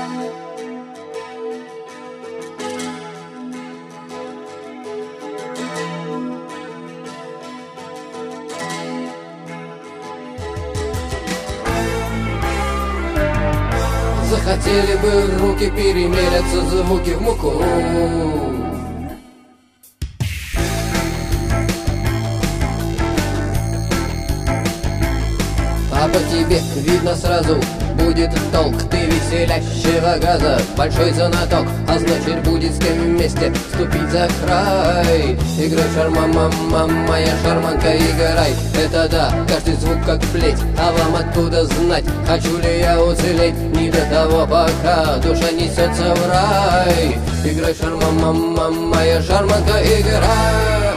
Захотели бы руки перемелятся звуки в муку. А по тебе видно сразу будет толк. Ты веселящего газа, большой знаток, а значит будет с кем вместе ступить за край. Играй шарма, мама, моя шарманка, играй. Это да, каждый звук как плеть, а вам откуда знать, хочу ли я уцелеть? Не до того пока душа несется в рай. Играй шарма, мама, моя шарманка, играй.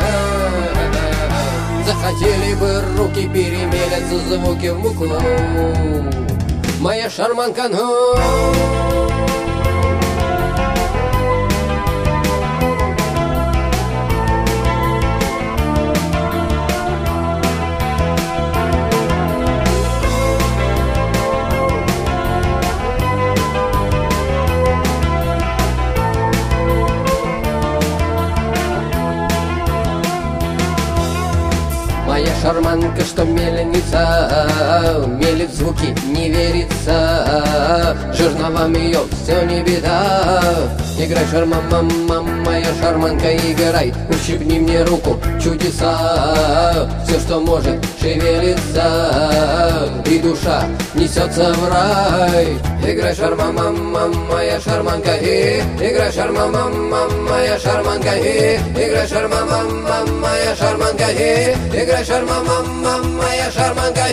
Захотели бы руки перемелятся звуки в муку. Моя шарманка, ну. Моя шарманка, что мельница, мелит звуки, не верится. Жирновам ее все не беда. Играй, шарма, мама, моя шарманка, играй. Ущипни мне руку, чудеса. Все, что может, шевелится, и душа несется в рай. Играй, шарма, мама, моя шарманка, играй, шарма, мама, моя шарманка, играй, шарма, мама, моя шарманка, играй, шарма, мама, моя шарманка.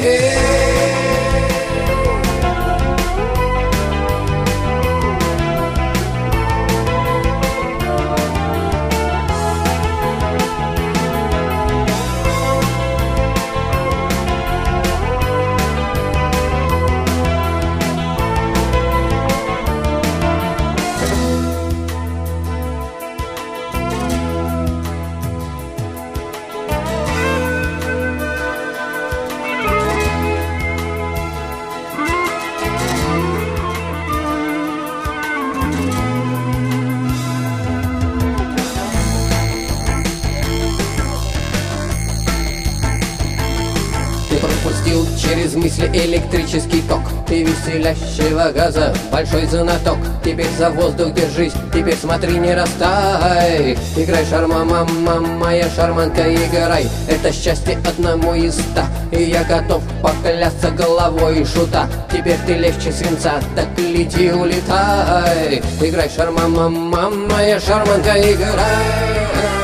Пропустил через мысли электрический ток. Ты веселящего газа, большой знаток. Теперь за воздух держись, теперь смотри, не растай. Играй, шарма, мама, моя шарманка, играй. Это счастье одному из 100, и я готов поклясться головой шута. Теперь ты легче свинца, так лети, улетай. Играй, шарма, мама, моя шарманка, играй.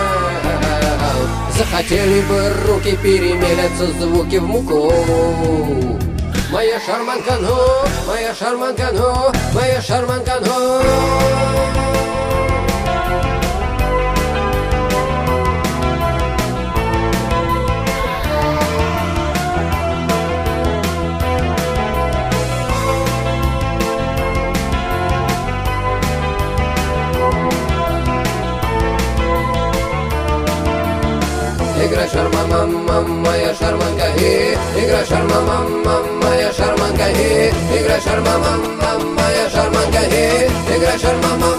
Захотели бы руки перемелятся звуки в муку. Моя шарманка, ну, моя шарманка, ну, моя шарманка, ну. Играй, шарма, мама, моя шарманка, играй, шарма, мама, моя шарманка, играй, шарма, мама, моя шарманка, играй, шарма, мама.